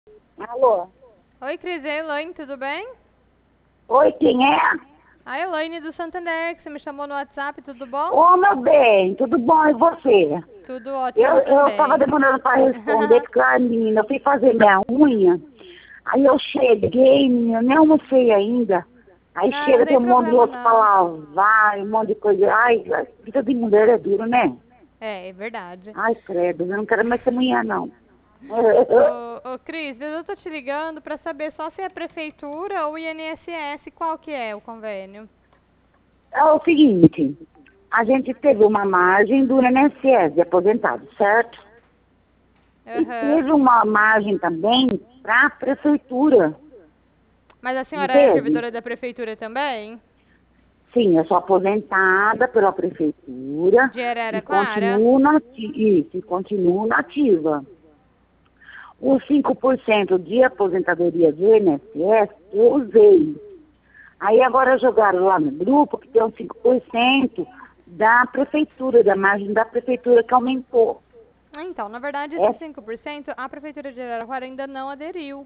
Alô? Oi, Cris, é a Elaine, tudo bem? Oi, quem é? A Elaine do Santander, que você me chamou no WhatsApp, tudo bom? Ô, meu bem, tudo bom? E você? Tudo Eu, ótimo eu tava também. demorando pra responder, porque a menina, eu fui fazer minha unha, aí eu cheguei, menina, nem almocei ainda. Aí Ah, não chega, tem tem um monte de problema louça pra não. lavar, um monte de coisa. Ai, vida de mulher é duro, né? É verdade. Ai, credo, eu não quero mais ser mulher, não. Ô, Cris, eu tô te ligando pra saber só se é a prefeitura ou INSS, qual que é o convênio? É o seguinte, a gente teve uma margem do INSS de aposentado, certo? E Aham. teve uma margem também para a prefeitura, Mas a não senhora é teve? servidora da prefeitura também? Sim, eu sou aposentada pela prefeitura De e Araraquara? continuo nativa. Os 5% de aposentadoria do INSS eu usei. Aí agora jogaram lá no grupo que tem uns 5% da prefeitura, da margem da prefeitura que aumentou. Então, na verdade, É, esses 5% a prefeitura de Araraquara ainda não aderiu.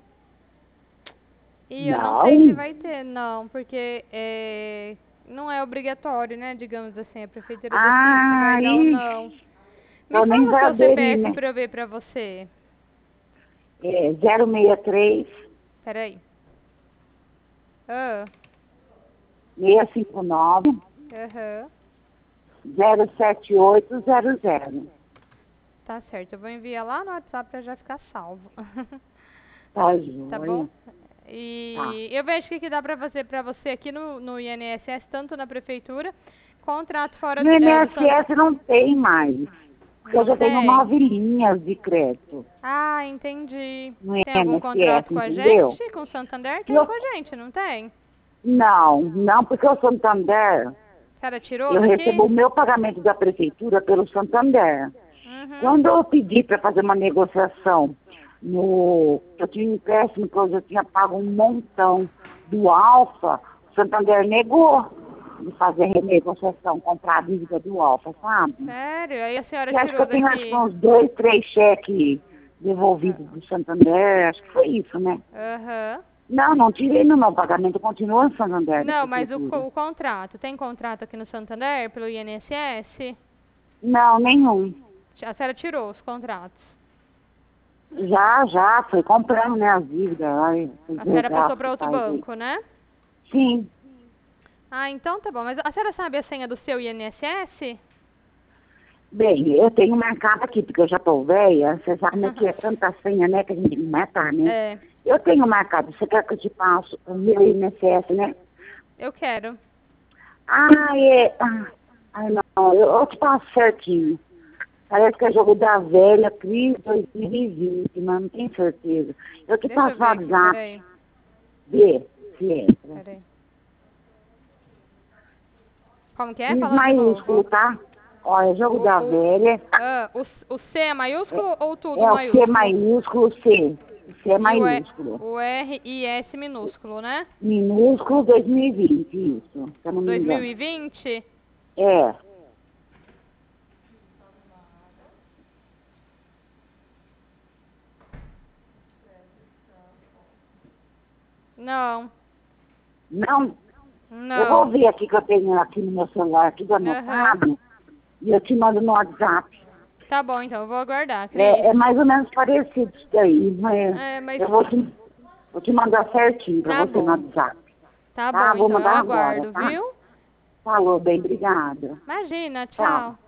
E eu não sei se não, vai ter, não, porque não é obrigatório, né? Digamos assim, a prefeitura decide se vai dar ou aí não. Me eu nem fala o vai seu aderir, CPF né? pra eu ver pra você. É 063 Peraí. Ah, 659 aham. 07800. Tá certo. Eu vou enviar lá no WhatsApp pra já ficar salvo. Tá Tá bom? joia? Tá. E eu vejo o que dá pra você aqui no INSS, tanto na prefeitura, contrato fora No do Santo. INSS não tem mais, porque eu Não já tenho tem? 9 linhas de crédito Ah, entendi. no Tem algum INSS, contrato com a entendeu? gente? Com o Santander? E Tem com eu, a gente, não tem? não, porque o Santander, A senhora tirou eu recebo daqui? o meu pagamento da prefeitura pelo Santander. Uhum. Quando eu pedi para fazer uma negociação eu tinha um empréstimo que eu já tinha pago um montão do Alfa, o Santander negou de fazer renegociação, comprar a dívida do Alfa, sabe? Sério? Aí a senhora E acho que tirou eu tenho acho que daqui? uns 2, 3 cheques Ah, devolvidos do Santander, acho que foi isso, né? aham. Não tirei no meu pagamento, continua no Santander da Não, mas prefeitura. o contrato, tem contrato aqui no Santander pelo INSS? Não, nenhum. A senhora tirou os contratos. Já, foi comprando, né, as dívidas, ai, os A senhora passou desgastos para que outro faz aí. banco, né? Sim, Ah, então tá bom. Mas a senhora sabe a senha do seu INSS? bem, eu tenho marcado aqui, porque eu já tô velha, você sabe, né, que é tanta senha, né, que a gente tem que matar, né? É, Eu tenho marcado, você quer que eu te passo o meu INSS, né? eu quero. Ai, não, eu te passo certinho. Parece que é jogo da velha, Cris 2020, mas não tenho certeza. Eu te Deixa eu passo no ver aqui, WhatsApp, peraí. vê, se entra. Peraí. Como que é? Cris Fala de maiúsculo, novo. tá? Olha, jogo da O, o, velha, o C é é, maiúsculo ou tudo é o C maiúsculo? maiúsculo, C. O C é E maiúsculo. o R e S minúsculo, né? Minúsculo 2020, isso, se eu não me engano. 2020? É, Não, não, eu vou não. ver aqui que eu tenho aqui no meu celular, tudo Aham. anotado, e eu te mando no WhatsApp. Tá bom, então, eu vou aguardar, Cris. É mais ou menos parecido isso daí, mas É, mas eu vou te mandar certinho para tá você no bom. WhatsApp. Tá Tá? bom, Vou então eu mandar agora, aguardo, tá? viu? Falou, bem, obrigada. Imagina, Tchau. tchau.